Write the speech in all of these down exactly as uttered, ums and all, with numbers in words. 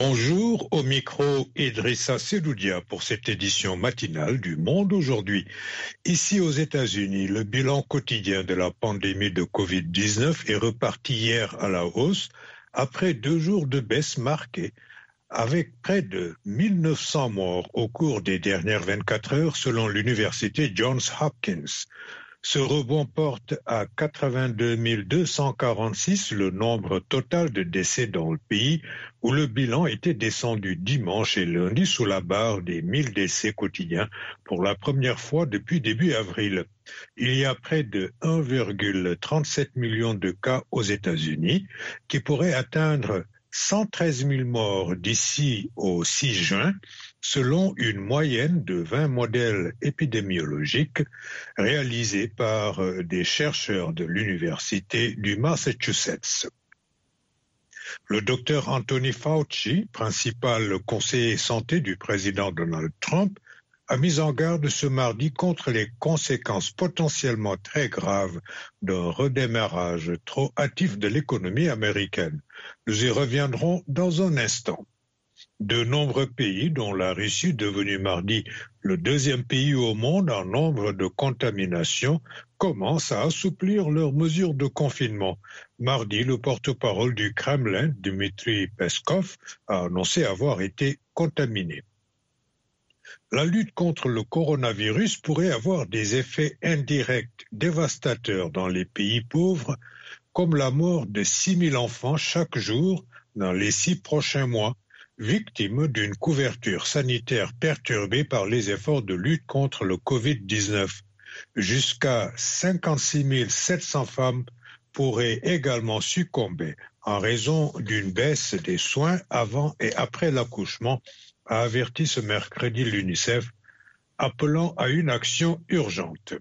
Bonjour, au micro Idrissa Seloudia pour cette édition matinale du Monde aujourd'hui. Ici aux États-Unis, le bilan quotidien de la pandémie de covid dix-neuf est reparti hier à la hausse après deux jours de baisse marquée, avec près de mille neuf cents morts au cours des dernières vingt-quatre heures selon l'université Johns Hopkins. Ce rebond porte à quatre-vingt-deux mille deux cent quarante-six le nombre total de décès dans le pays, où le bilan était descendu dimanche et lundi sous la barre des mille décès quotidiens pour la première fois depuis début avril. Il y a près de un virgule trente-sept million de cas aux États-Unis qui pourraient atteindre cent treize mille morts d'ici au six juin, selon une moyenne de vingt modèles épidémiologiques réalisés par des chercheurs de l'Université du Massachusetts. Le docteur Anthony Fauci, principal conseiller santé du président Donald Trump, a mis en garde ce mardi contre les conséquences potentiellement très graves d'un redémarrage trop hâtif de l'économie américaine. Nous y reviendrons dans un instant. De nombreux pays, dont la Russie, devenue mardi le deuxième pays au monde en nombre de contaminations, commencent à assouplir leurs mesures de confinement. Mardi, le porte-parole du Kremlin, Dmitry Peskov, a annoncé avoir été contaminé. La lutte contre le coronavirus pourrait avoir des effets indirects dévastateurs dans les pays pauvres, comme la mort de six mille enfants chaque jour dans les six prochains mois, victimes d'une couverture sanitaire perturbée par les efforts de lutte contre le covid dix-neuf. Jusqu'à cinquante-six mille sept cents femmes pourraient également succomber en raison d'une baisse des soins avant et après l'accouchement, a averti ce mercredi l'UNICEF, appelant à une action urgente.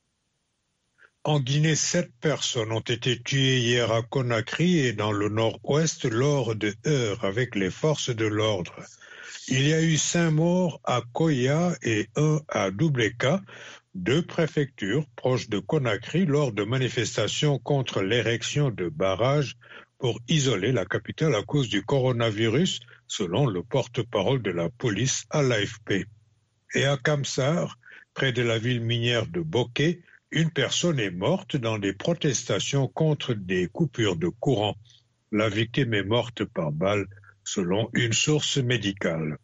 En Guinée, sept personnes ont été tuées hier à Conakry et dans le nord-ouest lors de heurts avec les forces de l'ordre. Il y a eu cinq morts à Koya et un à Doubleka, deux préfectures proches de Conakry, lors de manifestations contre l'érection de barrages pour isoler la capitale à cause du coronavirus, selon le porte-parole de la police à l'A F P. Et à Kamsar, près de la ville minière de Boké, une personne est morte dans des protestations contre des coupures de courant. La victime est morte par balle, selon une source médicale.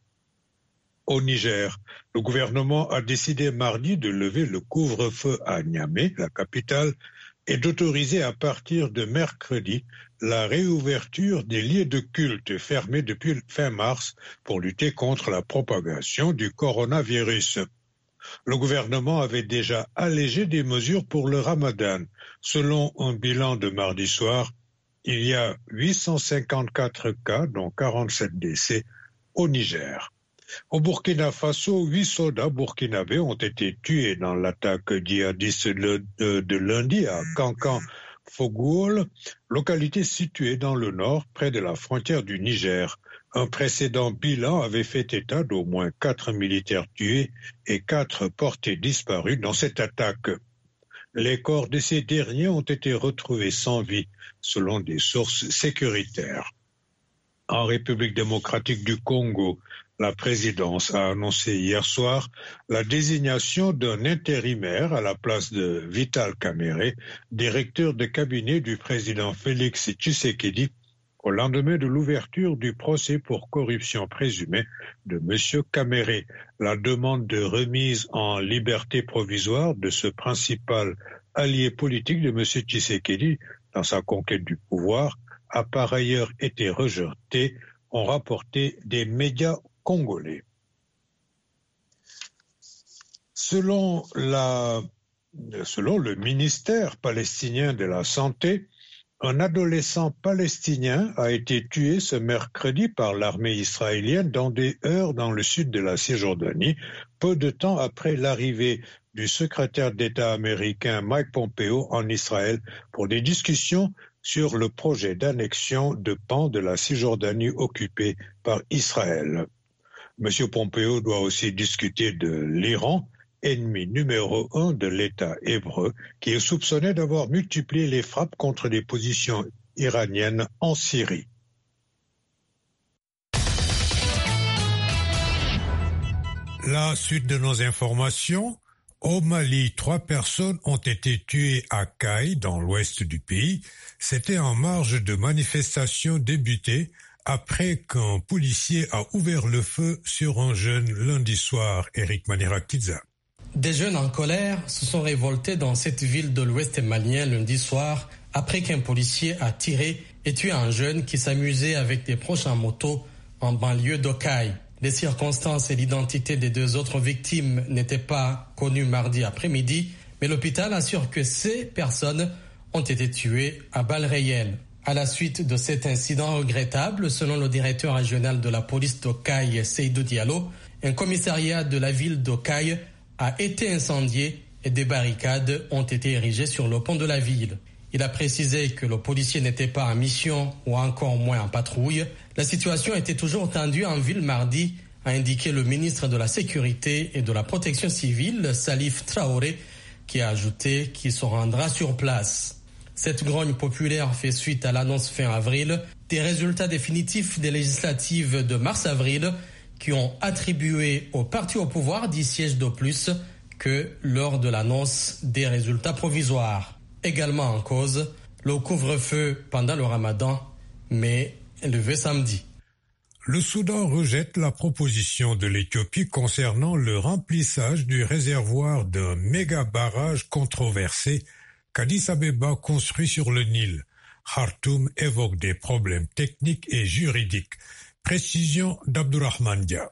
Au Niger, le gouvernement a décidé mardi de lever le couvre-feu à Niamey, la capitale, et d'autoriser à partir de mercredi la réouverture des lieux de culte fermés depuis fin mars pour lutter contre la propagation du coronavirus. Le gouvernement avait déjà allégé des mesures pour le ramadan. Selon un bilan de mardi soir, il y a huit cent cinquante-quatre cas, dont quarante-sept décès, au Niger. Au Burkina Faso, huit soldats burkinabés ont été tués dans l'attaque djihadiste de, de, de lundi à Kankan-Fogouol, localité située dans le nord, près de la frontière du Niger. Un précédent bilan avait fait état d'au moins quatre militaires tués et quatre portés disparus dans cette attaque. Les corps de ces derniers ont été retrouvés sans vie, selon des sources sécuritaires. En République démocratique du Congo, la présidence a annoncé hier soir la désignation d'un intérimaire à la place de Vital Kamerhe, directeur de cabinet du président Félix Tshisekedi, au lendemain de l'ouverture du procès pour corruption présumée de M. Kamerhe. La demande de remise en liberté provisoire de ce principal allié politique de M. Tshisekedi dans sa conquête du pouvoir a par ailleurs été rejetée, ont rapporté des médias congolais. Selon, la, selon le ministère palestinien de la Santé, un adolescent palestinien a été tué ce mercredi par l'armée israélienne dans des heurts dans le sud de la Cisjordanie, peu de temps après l'arrivée du secrétaire d'État américain Mike Pompeo en Israël pour des discussions sur le projet d'annexion de pans de la Cisjordanie occupée par Israël. M. Pompeo doit aussi discuter de l'Iran, ennemi numéro un de l'État hébreu, qui est soupçonné d'avoir multiplié les frappes contre les positions iraniennes en Syrie. La suite de nos informations. Au Mali, trois personnes ont été tuées à Kayes, dans l'ouest du pays. C'était en marge de manifestations débutées après qu'un policier a ouvert le feu sur un jeune lundi soir. Eric Manirakiza. Des jeunes en colère se sont révoltés dans cette ville de l'ouest malien lundi soir après qu'un policier a tiré et tué un jeune qui s'amusait avec des proches en moto en banlieue de Kayes. Les circonstances et l'identité des deux autres victimes n'étaient pas connues mardi après-midi, mais l'hôpital assure que ces personnes ont été tuées à balles réelles. À la suite de cet incident regrettable, selon le directeur régional de la police de Kayes, Seydou Diallo, un commissariat de la ville de Kayes a été incendié et des barricades ont été érigées sur le pont de la ville. Il a précisé que le policier n'était pas en mission ou encore moins en patrouille. La situation était toujours tendue en ville mardi, a indiqué le ministre de la Sécurité et de la Protection civile, Salif Traoré, qui a ajouté qu'il se rendra sur place. Cette grogne populaire fait suite à l'annonce fin avril des résultats définitifs des législatives de mars-avril qui ont attribué au parti au pouvoir dix sièges de plus que lors de l'annonce des résultats provisoires. Également en cause, le couvre-feu pendant le ramadan, mais levé samedi. Le Soudan rejette la proposition de l'Éthiopie concernant le remplissage du réservoir d'un méga barrage controversé qu'Addis Abeba construit sur le Nil. Khartoum évoque des problèmes techniques et juridiques. Précision d'Abdourahmane Dia.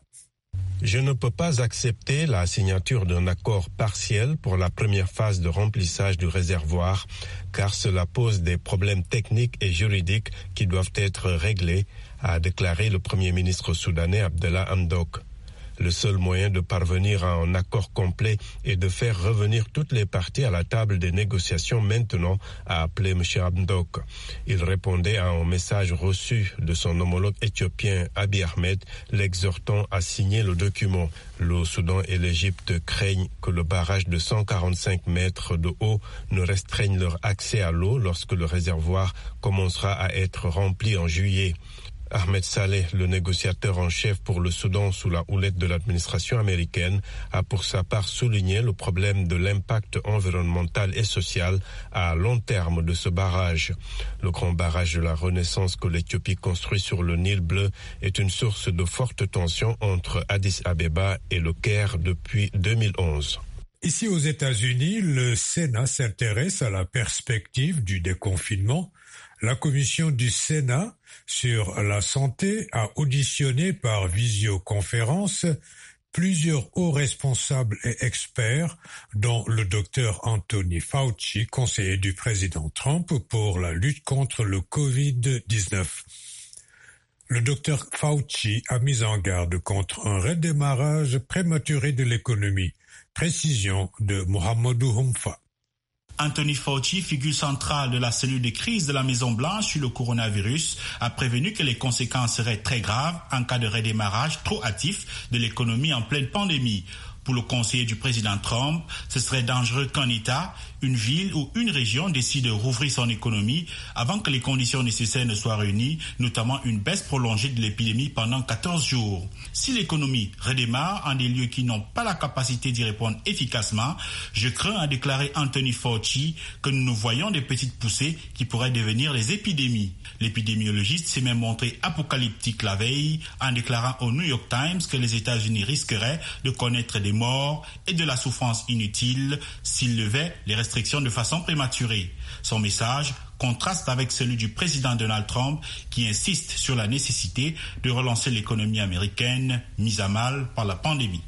Je ne peux pas accepter la signature d'un accord partiel pour la première phase de remplissage du réservoir, car cela pose des problèmes techniques et juridiques qui doivent être réglés, a déclaré le Premier ministre soudanais Abdallah Hamdok. Le seul moyen de parvenir à un accord complet est de faire revenir toutes les parties à la table des négociations maintenant, a appelé M. Hamdok. Il répondait à un message reçu de son homologue éthiopien Abiy Ahmed, l'exhortant à signer le document. Le Soudan et l'Égypte craignent que le barrage de cent quarante-cinq mètres de haut ne restreigne leur accès à l'eau lorsque le réservoir commencera à être rempli en juillet. Ahmed Saleh, le négociateur en chef pour le Soudan sous la houlette de l'administration américaine, a pour sa part souligné le problème de l'impact environnemental et social à long terme de ce barrage. Le grand barrage de la Renaissance que l'Éthiopie construit sur le Nil bleu est une source de forte tension entre Addis Abeba et le Caire depuis deux mille onze. Ici aux États-Unis, le Sénat s'intéresse à la perspective du déconfinement. La commission du Sénat sur la santé a auditionné par visioconférence plusieurs hauts responsables et experts, dont le docteur Anthony Fauci, conseiller du président Trump pour la lutte contre le covid dix-neuf. Le docteur Fauci a mis en garde contre un redémarrage prématuré de l'économie. Précision de Mohamedou Humfa. Anthony Fauci, figure centrale de la cellule de crise de la Maison-Blanche sur le coronavirus, a prévenu que les conséquences seraient très graves en cas de redémarrage trop hâtif de l'économie en pleine pandémie. Pour le conseiller du président Trump, ce serait dangereux qu'un État, une ville ou une région décide de rouvrir son économie avant que les conditions nécessaires ne soient réunies, notamment une baisse prolongée de l'épidémie pendant quatorze jours. Si l'économie redémarre en des lieux qui n'ont pas la capacité d'y répondre efficacement, je crains, a déclaré Anthony Fauci, que nous nous voyons des petites poussées qui pourraient devenir les épidémies. L'épidémiologiste s'est même montré apocalyptique la veille en déclarant au New York Times que les États-Unis risqueraient de connaître des morts et de la souffrance inutile s'ils levaient les restrictions de façon prématurée. Son message contraste avec celui du président Donald Trump qui insiste sur la nécessité de relancer l'économie américaine mise à mal par la pandémie.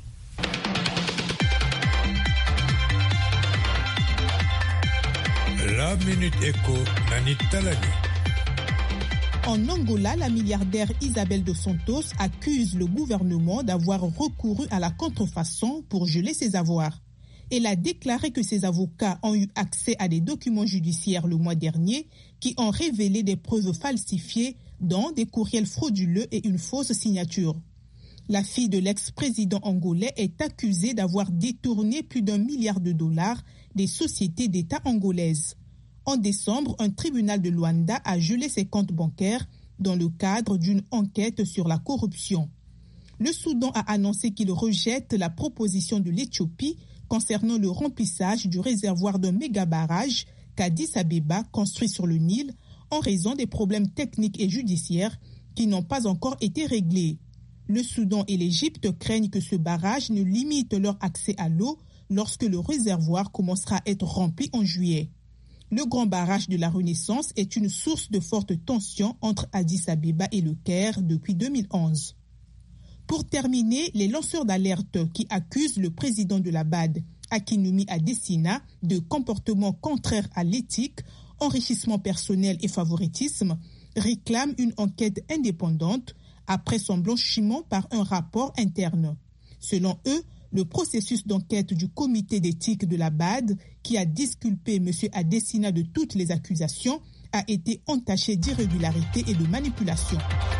La Minute Éco, Nanit Talani. En Angola, la milliardaire Isabel dos Santos accuse le gouvernement d'avoir recouru à la contrefaçon pour geler ses avoirs. Elle a déclaré que ses avocats ont eu accès à des documents judiciaires le mois dernier qui ont révélé des preuves falsifiées, dont des courriels frauduleux et une fausse signature. La fille de l'ex-président angolais est accusée d'avoir détourné plus d'un milliard de dollars des sociétés d'État angolaises. En décembre, un tribunal de Luanda a gelé ses comptes bancaires dans le cadre d'une enquête sur la corruption. Le Soudan a annoncé qu'il rejette la proposition de l'Éthiopie concernant le remplissage du réservoir d'un méga-barrage qu'Addis Abeba construit sur le Nil en raison des problèmes techniques et judiciaires qui n'ont pas encore été réglés. Le Soudan et l'Égypte craignent que ce barrage ne limite leur accès à l'eau lorsque le réservoir commencera à être rempli en juillet. Le grand barrage de la Renaissance est une source de forte tension entre Addis Abeba et le Caire depuis deux mille onze. Pour terminer, les lanceurs d'alerte qui accusent le président de la B A D, Akinwumi Adesina, de comportements contraires à l'éthique, enrichissement personnel et favoritisme, réclament une enquête indépendante après son blanchiment par un rapport interne. Selon eux, le processus d'enquête du comité d'éthique de la B A D, qui a disculpé M. Adesina de toutes les accusations, a été entaché d'irrégularités et de manipulation.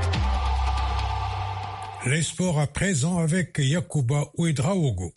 Les sports à présent avec Yacouba Ouedraogo.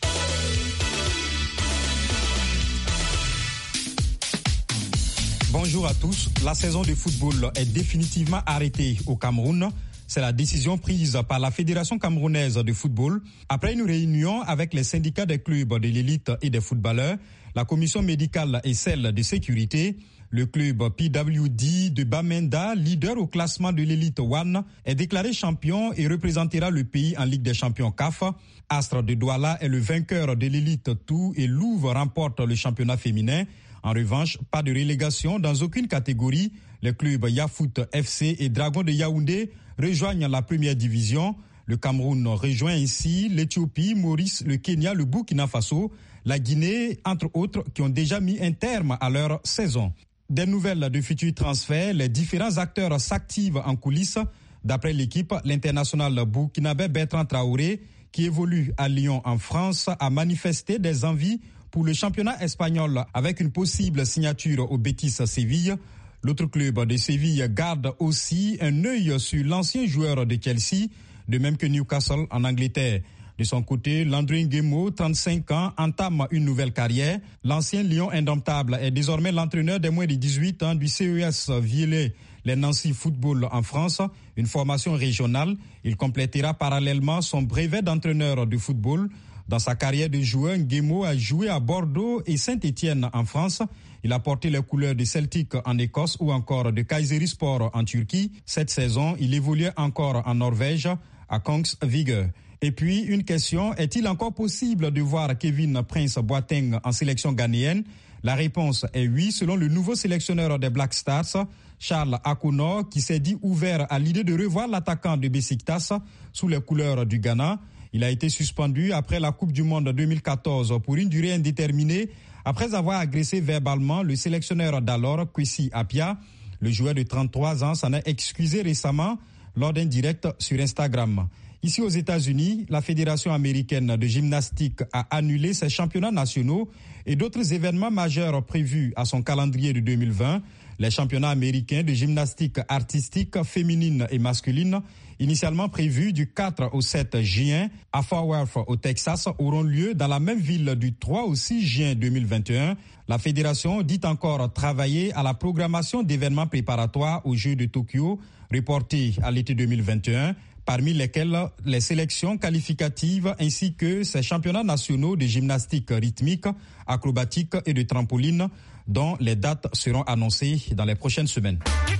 Bonjour à tous. La saison de football est définitivement arrêtée au Cameroun. C'est la décision prise par la Fédération camerounaise de football. Après une réunion avec les syndicats des clubs de l'élite et des footballeurs, la commission médicale et celle de sécurité, le club P W D de Bamenda, leader au classement de l'élite One, est déclaré champion et représentera le pays en Ligue des champions C A F. Astre de Douala est le vainqueur de l'élite Tout et Louvre remporte le championnat féminin. En revanche, pas de relégation dans aucune catégorie. Les clubs Yafoot F C et Dragon de Yaoundé rejoignent la première division. Le Cameroun rejoint ainsi l'Éthiopie, Maurice, le Kenya, le Burkina Faso, la Guinée, entre autres, qui ont déjà mis un terme à leur saison. Des nouvelles de futurs transferts, les différents acteurs s'activent en coulisses. D'après l'équipe, l'international burkinabé Bertrand Traoré, qui évolue à Lyon en France, a manifesté des envies pour le championnat espagnol avec une possible signature au Betis Séville. L'autre club de Séville garde aussi un œil sur l'ancien joueur de Chelsea, de même que Newcastle en Angleterre. De son côté, Landry Nguemo, trente-cinq ans, entame une nouvelle carrière. L'ancien Lion indomptable est désormais l'entraîneur des moins de dix-huit ans du C E S Villers, les Nancy Football en France, une formation régionale. Il complétera parallèlement son brevet d'entraîneur de football. Dans sa carrière de joueur, Nguemo a joué à Bordeaux et Saint-Étienne en France. Il a porté les couleurs de Celtic en Écosse ou encore de Kayserispor en Turquie. Cette saison, il évoluait encore en Norvège, à Kongsvinger. Et puis, une question, est-il encore possible de voir Kevin Prince Boateng en sélection ghanéenne? La réponse est oui, selon le nouveau sélectionneur des Black Stars, Charles Akono, qui s'est dit ouvert à l'idée de revoir l'attaquant de Besiktas sous les couleurs du Ghana. Il a été suspendu après la Coupe du Monde deux mille quatorze pour une durée indéterminée, après avoir agressé verbalement le sélectionneur d'alors, Kwesi Appiah. Le joueur de trente-trois ans s'en est excusé récemment lors d'un direct sur Instagram. Ici aux États-Unis, la Fédération américaine de gymnastique a annulé ses championnats nationaux et d'autres événements majeurs prévus à son calendrier de deux mille vingt. Les championnats américains de gymnastique artistique féminine et masculine, initialement prévus du quatre au sept juin à Fort Worth au Texas, auront lieu dans la même ville du trois au six juin deux mille vingt et un. La fédération dit encore travailler à la programmation d'événements préparatoires aux Jeux de Tokyo, reportés à l'été deux mille vingt et un, parmi lesquels les sélections qualificatives ainsi que ces championnats nationaux de gymnastique rythmique, acrobatique et de trampoline, dont les dates seront annoncées dans les prochaines semaines.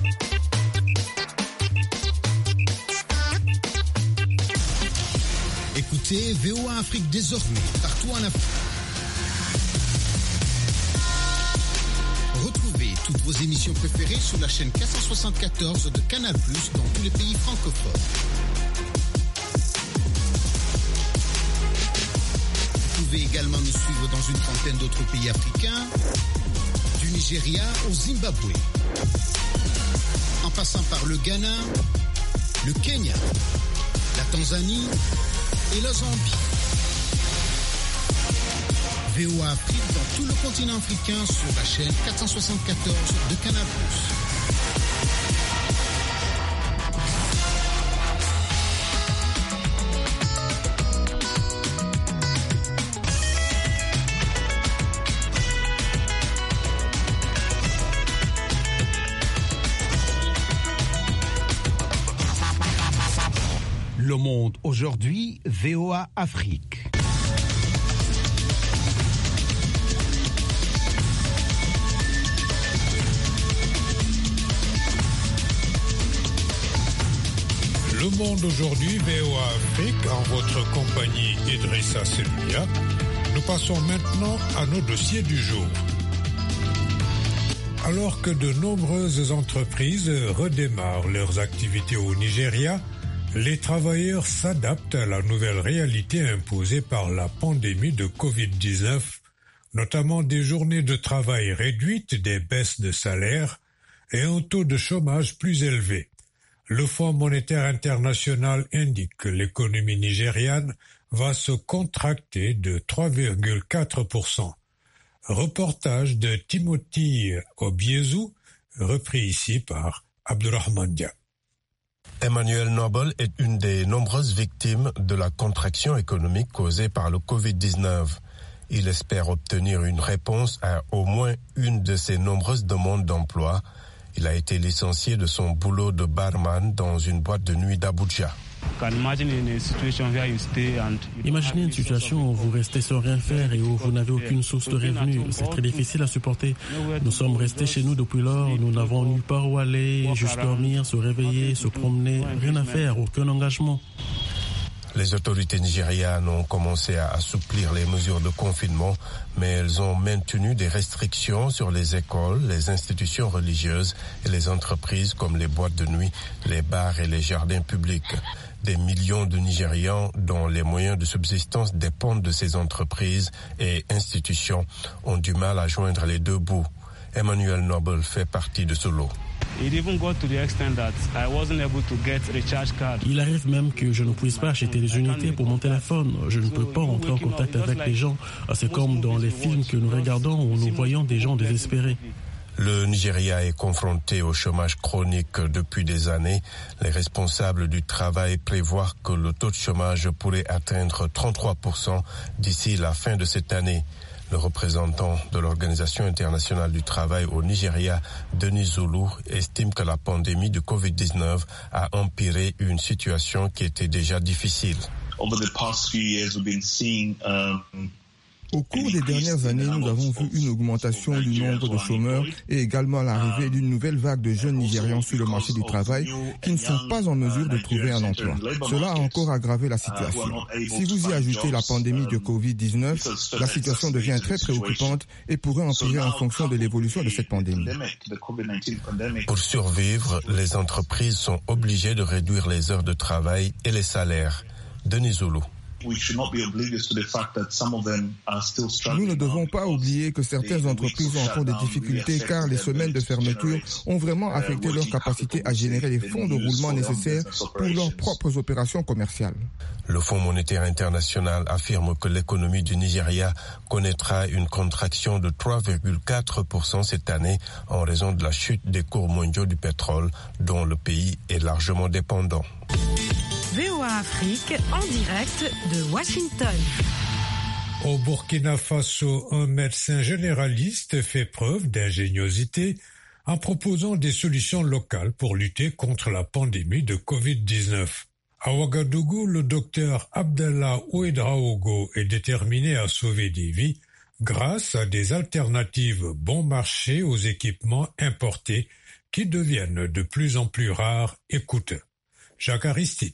Écoutez V O A Afrique désormais partout en Afrique. Retrouvez toutes vos émissions préférées sur la chaîne quatre cent soixante-quatorze de Canal plus, dans tous les pays francophones. Vous pouvez également nous suivre dans une trentaine d'autres pays africains, du Nigeria au Zimbabwe, en passant par le Ghana, le Kenya, la Tanzanie et la Zambie. V O A Afrique dans tout le continent africain sur la chaîne quatre cent soixante-quatorze de Canal plus. Le Monde aujourd'hui, V O A Afrique. Le Monde aujourd'hui, V O A Afrique, en votre compagnie Idrissa Selouia. Nous passons maintenant à nos dossiers du jour. Alors que de nombreuses entreprises redémarrent leurs activités au Nigeria, les travailleurs s'adaptent à la nouvelle réalité imposée par la pandémie de covid dix-neuf, notamment des journées de travail réduites, des baisses de salaire et un taux de chômage plus élevé. Le Fonds monétaire international indique que l'économie nigériane va se contracter de trois virgule quatre pour cent. Reportage de Timothy Obiezu, repris ici par Abdurrahman Dia. Emmanuel Noble est une des nombreuses victimes de la contraction économique causée par le covid dix-neuf. Il espère obtenir une réponse à au moins une de ses nombreuses demandes d'emploi. Il a été licencié de son boulot de barman dans une boîte de nuit d'Abuja. Imaginez une situation où vous restez sans rien faire et où vous n'avez aucune source de revenus. C'est très difficile à supporter. Nous sommes restés chez nous depuis lors. Nous n'avons nulle part où aller, juste dormir, se réveiller, se promener. Rien à faire, aucun engagement. Les autorités nigérianes ont commencé à assouplir les mesures de confinement, mais elles ont maintenu des restrictions sur les écoles, les institutions religieuses et les entreprises comme les boîtes de nuit, les bars et les jardins publics. Des millions de Nigérians dont les moyens de subsistance dépendent de ces entreprises et institutions ont du mal à joindre les deux bouts. Emmanuel Noble fait partie de ce lot. Il arrive même que je ne puisse pas acheter des unités pour mon téléphone. Je ne peux pas entrer en contact avec les gens. C'est comme dans les films que nous regardons où nous voyons des gens désespérés. Le Nigeria est confronté au chômage chronique depuis des années. Les responsables du travail prévoient que le taux de chômage pourrait atteindre trente-trois pour cent d'ici la fin de cette année. Le représentant de l'Organisation internationale du travail au Nigeria, Denis Zulu, estime que la pandémie de covid dix-neuf a empiré une situation qui était déjà difficile. Au cours des dernières années, nous avons vu une augmentation du nombre de chômeurs et également l'arrivée d'une nouvelle vague de jeunes Nigérians sur le marché du travail qui ne sont pas en mesure de trouver un emploi. Cela a encore aggravé la situation. Si vous y ajoutez la pandémie de covid dix-neuf, la situation devient très préoccupante et pourrait empirer en fonction de l'évolution de cette pandémie. Pour survivre, les entreprises sont obligées de réduire les heures de travail et les salaires. Denis Zulu. Nous ne devons pas oublier que certaines entreprises ont encore des difficultés car les semaines de fermeture ont vraiment affecté leur capacité à générer les fonds de roulement nécessaires pour leurs propres opérations commerciales. Le Fonds monétaire international affirme que l'économie du Nigeria connaîtra une contraction de trois virgule quatre pour cent cette année en raison de la chute des cours mondiaux du pétrole dont le pays est largement dépendant. V O A Afrique en direct de Washington. Au Burkina Faso, un médecin généraliste fait preuve d'ingéniosité en proposant des solutions locales pour lutter contre la pandémie de covid dix-neuf. À Ouagadougou, le docteur Abdallah Ouedraogo est déterminé à sauver des vies grâce à des alternatives bon marché aux équipements importés qui deviennent de plus en plus rares et coûteux. Jacques Aristide.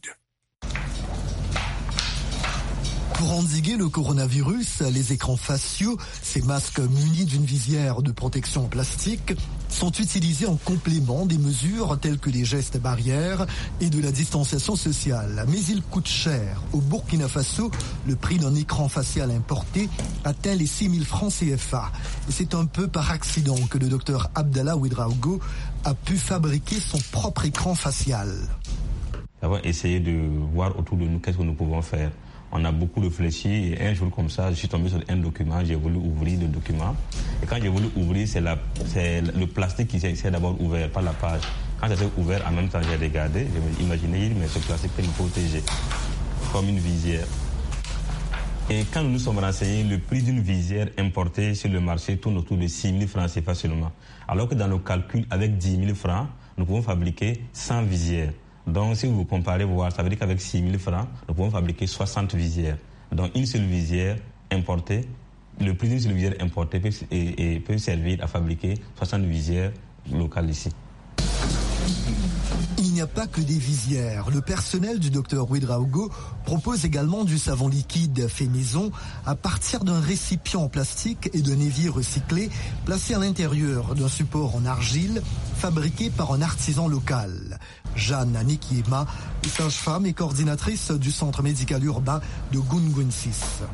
Pour endiguer le coronavirus, les écrans faciaux, ces masques munis d'une visière de protection en plastique, sont utilisés en complément des mesures telles que les gestes barrières et de la distanciation sociale. Mais ils coûtent cher. Au Burkina Faso, le prix d'un écran facial importé atteint les six mille francs C F A. Et c'est un peu par accident que le docteur Abdallah Ouedraogo a pu fabriquer son propre écran facial. Nous avons essayé de voir autour de nous qu'est-ce que nous pouvons faire. On a beaucoup réfléchi et un jour comme ça, je suis tombé sur un document, j'ai voulu ouvrir le document. Et quand j'ai voulu ouvrir, c'est, la, c'est le plastique qui s'est d'abord ouvert, pas la page. Quand ça s'est ouvert, en même temps, j'ai regardé, je me imaginé, mais ce plastique peut nous protéger, comme une visière. Et quand nous nous sommes renseignés, le prix d'une visière importée sur le marché tourne autour de six mille francs C F A seulement. Alors que dans nos calculs, avec dix mille francs, nous pouvons fabriquer cent visières. Donc, si vous comparez, vous voyez, ça veut dire qu'avec six mille francs, nous pouvons fabriquer soixante visières. Donc, une seule visière importée, le prix d'une seule visière importée peut, et, et peut servir à fabriquer soixante visières locales ici. Il n'y a pas que des visières. Le personnel du docteur Ouedraogo propose également du savon liquide fait maison à partir d'un récipient en plastique et d'un évier recyclé placé à l'intérieur d'un support en argile fabriqué par un artisan local. Jeanne Anikiema, sage-femme et coordinatrice du centre médical urbain de Gungunsis.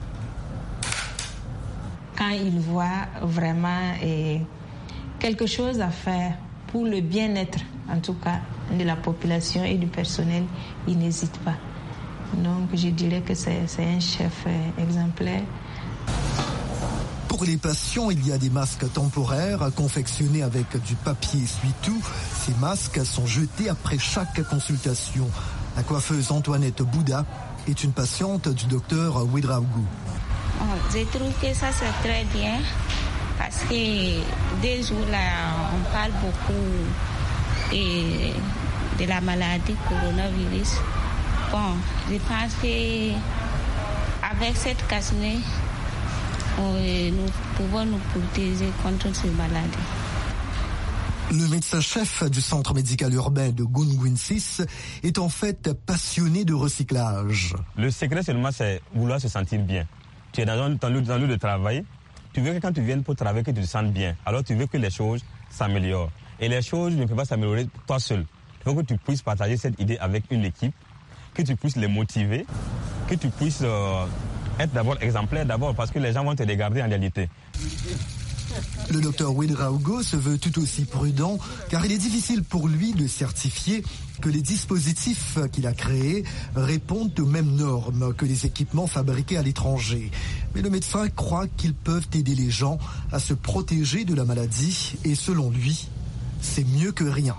Quand il voit vraiment eh, quelque chose à faire pour le bien-être, en tout cas, de la population et du personnel, il n'hésite pas. Donc, je dirais que c'est, c'est un chef eh, exemplaire. Pour les patients, il y a des masques temporaires confectionnés avec du papier essuie-tout. Ces masques sont jetés après chaque consultation. La coiffeuse Antoinette Bouda est une patiente du docteur Ouedraogo. Oh, je trouve que ça c'est très bien parce que des jours là, on parle beaucoup et de la maladie coronavirus. Bon, je pense que avec cette casse-nez, nous pouvons nous protéger contre ces maladies. Le médecin-chef du centre médical urbain de Gungunsis est en fait passionné de recyclage. Le secret seulement, c'est vouloir se sentir bien. Tu es dans un dans le, dans le de travail, tu veux que quand tu viennes pour travailler, que tu te sentes bien. Alors tu veux que les choses s'améliorent. Et les choses ne peuvent pas s'améliorer toi seul. Il faut que tu puisses partager cette idée avec une équipe, que tu puisses les motiver, que tu puisses euh, être d'abord exemplaire d'abord parce que les gens vont te regarder en réalité. Le docteur Ouedraogo se veut tout aussi prudent car il est difficile pour lui de certifier que les dispositifs qu'il a créés répondent aux mêmes normes que les équipements fabriqués à l'étranger. Mais le médecin croit qu'ils peuvent aider les gens à se protéger de la maladie et selon lui, c'est mieux que rien.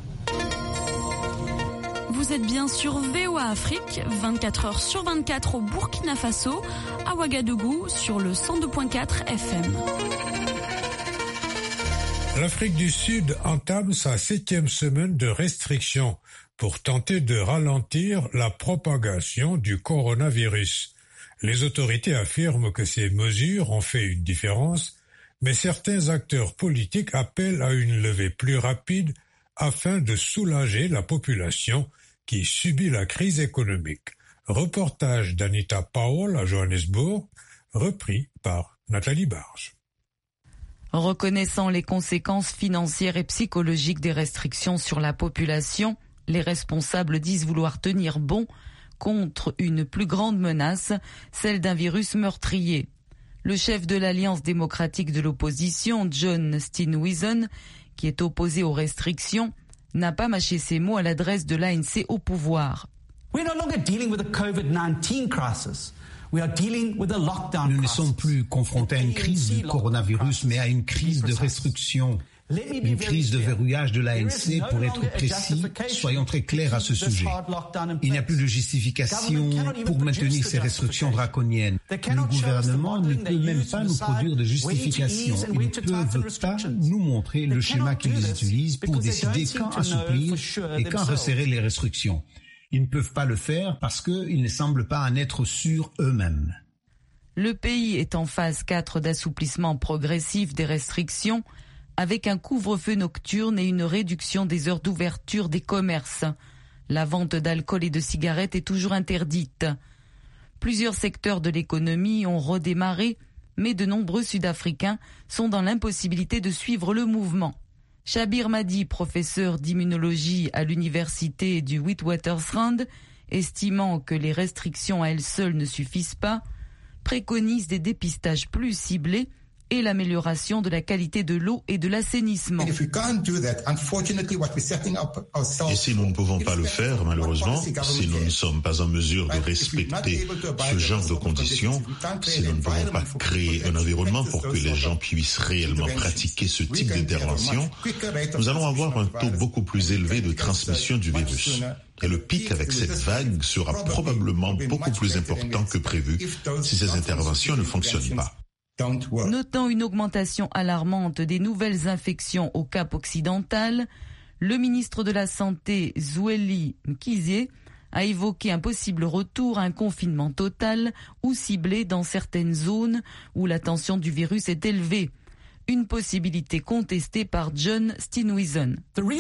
Vous êtes bien sur V O A Afrique, vingt-quatre heures sur vingt-quatre au Burkina Faso, à Ouagadougou sur le cent deux virgule quatre F M. L'Afrique du Sud entame sa septième semaine de restrictions pour tenter de ralentir la propagation du coronavirus. Les autorités affirment que ces mesures ont fait une différence, mais certains acteurs politiques appellent à une levée plus rapide afin de soulager la population qui subit la crise économique. Reportage d'Anita Powell à Johannesburg, repris par Nathalie Barge. Reconnaissant les conséquences financières et psychologiques des restrictions sur la population, les responsables disent vouloir tenir bon contre une plus grande menace, celle d'un virus meurtrier. Le chef de l'Alliance démocratique de l'opposition, John Steenhuisen, qui est opposé aux restrictions, n'a pas mâché ses mots à l'adresse de l'A N C au pouvoir. We're no longer dealing with a COVID nineteen crisis. We are dealing with a lockdown crisis. Nous ne sommes plus confrontés à une crise du coronavirus, mais à une crise de restriction. Une crise de verrouillage de l'A N C, pour être précis, soyons très clairs à ce sujet. Il n'y a plus de justification pour maintenir ces restrictions draconiennes. Le gouvernement ne peut même pas nous produire de justification. Ils ne peuvent pas nous montrer le schéma qu'ils utilisent pour décider quand assouplir et quand resserrer les restrictions. Ils ne peuvent pas le faire parce qu'ils ne semblent pas en être sûrs eux-mêmes. Le pays est en phase quatre d'assouplissement progressif des restrictions, avec un couvre-feu nocturne et une réduction des heures d'ouverture des commerces. La vente d'alcool et de cigarettes est toujours interdite. Plusieurs secteurs de l'économie ont redémarré, mais de nombreux Sud-Africains sont dans l'impossibilité de suivre le mouvement. Shabir Madi, professeur d'immunologie à l'université du Witwatersrand, estimant que les restrictions à elles seules ne suffisent pas, préconise des dépistages plus ciblés et l'amélioration de la qualité de l'eau et de l'assainissement. Et si nous ne pouvons pas le faire, malheureusement, si nous ne sommes pas en mesure de respecter ce genre de conditions, si nous ne pouvons pas créer un environnement pour que les gens puissent réellement pratiquer ce type d'intervention, nous allons avoir un taux beaucoup plus élevé de transmission du virus. Et le pic avec cette vague sera probablement beaucoup plus important que prévu si ces interventions ne fonctionnent pas. Notant une augmentation alarmante des nouvelles infections au Cap occidental, Le ministre de la Santé, Zweli Mkhize, a évoqué un possible retour à un confinement total ou ciblé dans certaines zones où la tension du virus est élevée. Une possibilité contestée par John Steenhuisen.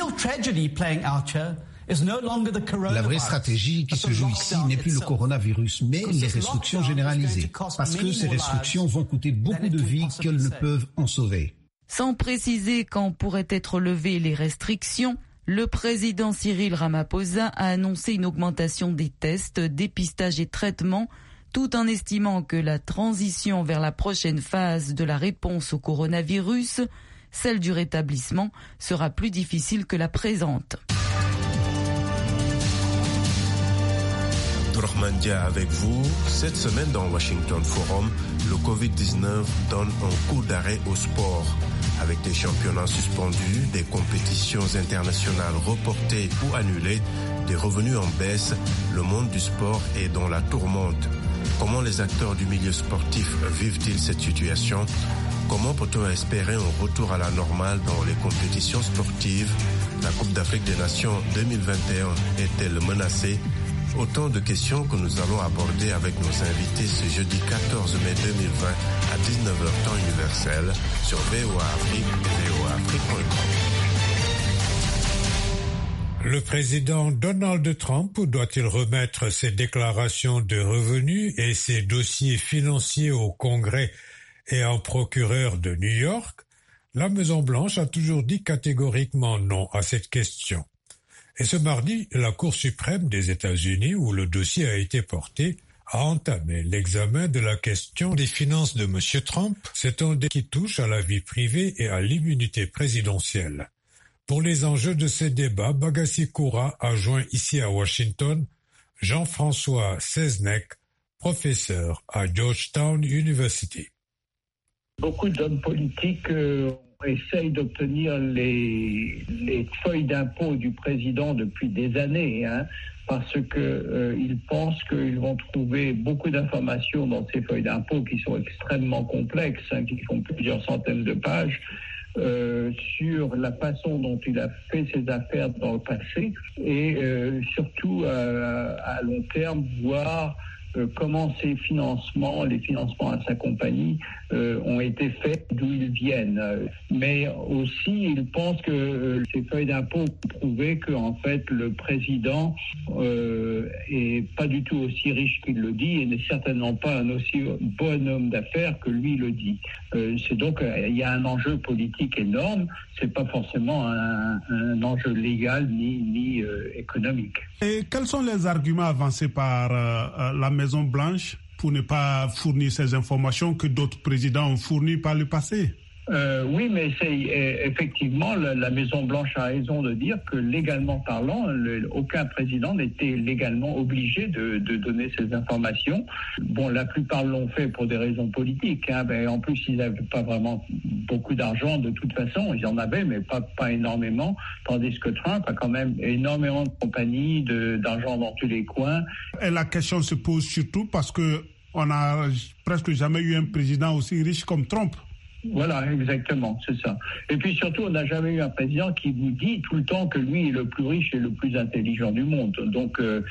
La vraie stratégie qui se joue ici n'est plus le coronavirus, mais les restrictions généralisées. Parce que ces restrictions vont coûter beaucoup de vies qu'elles ne peuvent en sauver. Sans préciser quand pourraient être levées les restrictions, le président Cyril Ramaphosa a annoncé une augmentation des tests, dépistage et traitements, tout en estimant que la transition vers la prochaine phase de la réponse au coronavirus, celle du rétablissement, sera plus difficile que la présente. Abdourahmane avec vous. Cette semaine dans Washington Forum, le covid dix-neuf donne un coup d'arrêt au sport. Avec des championnats suspendus, des compétitions internationales reportées ou annulées, des revenus en baisse, le monde du sport est dans la tourmente. Comment les acteurs du milieu sportif vivent-ils cette situation ? Comment peut-on espérer un retour à la normale dans les compétitions sportives ? La Coupe d'Afrique des Nations deux mille vingt et un est-elle menacée ? Autant de questions que nous allons aborder avec nos invités ce jeudi quatorze mai deux mille vingt à dix-neuf heures temps universel sur V O A Afrique et V O A Afrique point com. Le président Donald Trump doit-il remettre ses déclarations de revenus et ses dossiers financiers au Congrès et au procureur de New York? La Maison-Blanche a toujours dit catégoriquement non à cette question. Et ce mardi, la Cour suprême des États-Unis, où le dossier a été porté, a entamé l'examen de la question des finances de M. Trump. C'est un débat qui touche à la vie privée et à l'immunité présidentielle. Pour les enjeux de ces débats, Bagassi Koura a joint ici à Washington Jean-François Seznec, professeur à Georgetown University. Beaucoup d'hommes politiques euh... essaye d'obtenir les, les feuilles d'impôt du président depuis des années, hein, parce que euh, ils pensent qu'ils vont trouver beaucoup d'informations dans ces feuilles d'impôt qui sont extrêmement complexes, hein, qui font plusieurs centaines de pages, euh, sur la façon dont il a fait ses affaires dans le passé et euh, surtout euh, à long terme, voir Euh, comment ces financements, les financements à sa compagnie euh, ont été faits, d'où ils viennent. Mais aussi, il pense que euh, ces feuilles d'impôt prouvaient que en fait le président euh, est pas du tout aussi riche qu'il le dit et n'est certainement pas un aussi bon homme d'affaires que lui le dit. Euh, c'est donc euh, il y a un enjeu politique énorme. C'est pas forcément un, un enjeu légal ni ni euh, économique. Et quels sont les arguments avancés par euh, la Maison-Blanche pour ne pas fournir ces informations que d'autres présidents ont fournies par le passé? Euh, oui, mais c'est effectivement la, la Maison-Blanche a raison de dire que légalement parlant, le, aucun président n'était légalement obligé de, de donner ces informations. Bon, la plupart l'ont fait pour des raisons politiques. Hein, mais en plus, ils n'avaient pas vraiment beaucoup d'argent de toute façon. Ils en avaient, mais pas pas énormément. Tandis que Trump a quand même énormément de compagnies, de, d'argent dans tous les coins. Et la question se pose surtout parce que on n'a presque jamais eu un président aussi riche comme Trump. Voilà, exactement, c'est ça. Et puis surtout, on n'a jamais eu un président qui vous dit tout le temps que lui est le plus riche et le plus intelligent du monde. Donc, euh,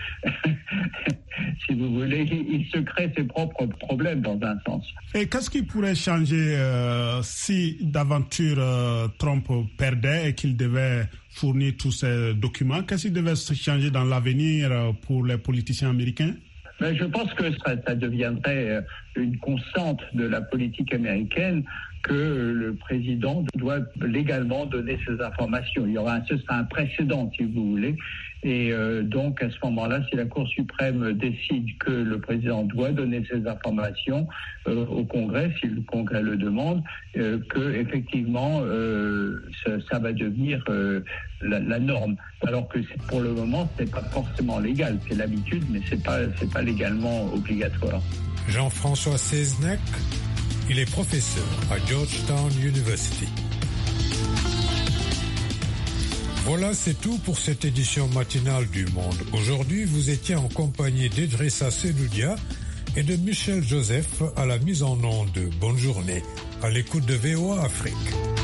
si vous voulez, il se crée ses propres problèmes dans un sens. Et qu'est-ce qui pourrait changer euh, si d'aventure euh, Trump perdait et qu'il devait fournir tous ces documents? Qu'est-ce qui devait changer dans l'avenir euh, pour les politiciens américains? Mais je pense que ça, ça deviendrait une constante de la politique américaine que le président doit légalement donner ces informations. Il y aura un, ce sera un précédent, si vous voulez. Et euh, donc, à ce moment-là, si la Cour suprême décide que le président doit donner ces informations euh, au Congrès, si le Congrès le demande, euh, que effectivement, euh, ça, ça va devenir euh, la, la norme. Alors que c'est, pour le moment, c'est pas forcément légal. C'est l'habitude, mais c'est pas, c'est pas légalement obligatoire. Jean-François Seznec, il est professeur à Georgetown University. Voilà, c'est tout pour cette édition matinale du Monde. Aujourd'hui, vous étiez en compagnie d'Edrissa Sedoudia et de Michel Joseph à la mise en onde. Bonne journée, à l'écoute de V O A Afrique.